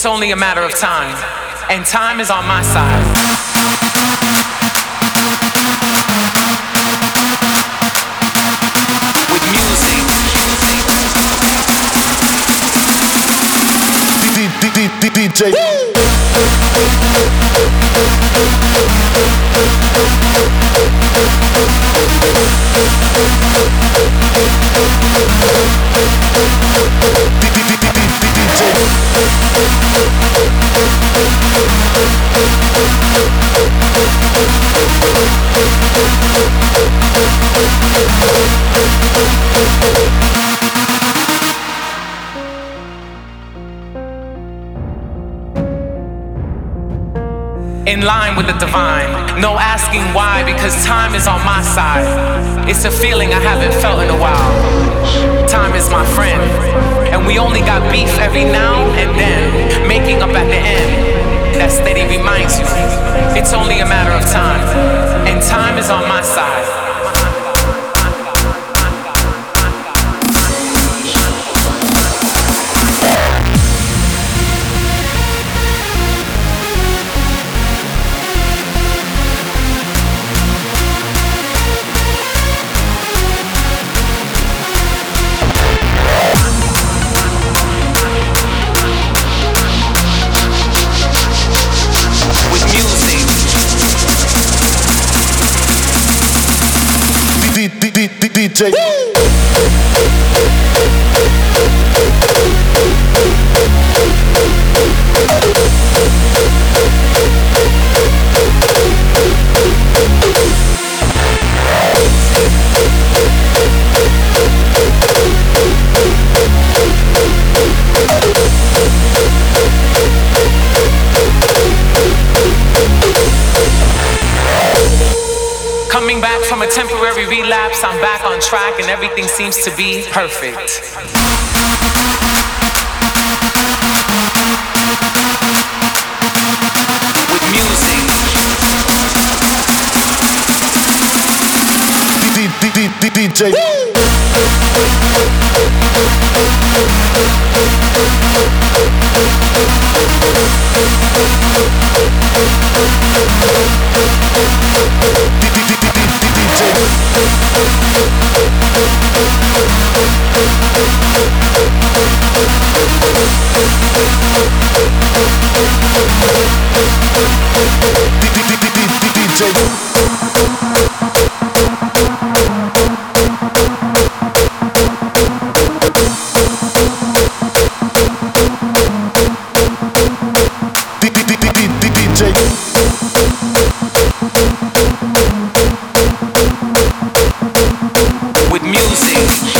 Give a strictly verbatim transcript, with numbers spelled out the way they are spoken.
It's only a matter of time, and time is on my side. With music. D J. In line with the divine, no asking why, because time is on my side. It's a feeling I haven't felt in a while. Time is my friend, and we only got beef every now and then, making up at the end. That steady reminds you, it's only a matter of time, and time is on my side. D J. Coming back from a temporary relapse, I'm back on track and everything seems to be perfect. With music. D J. With music.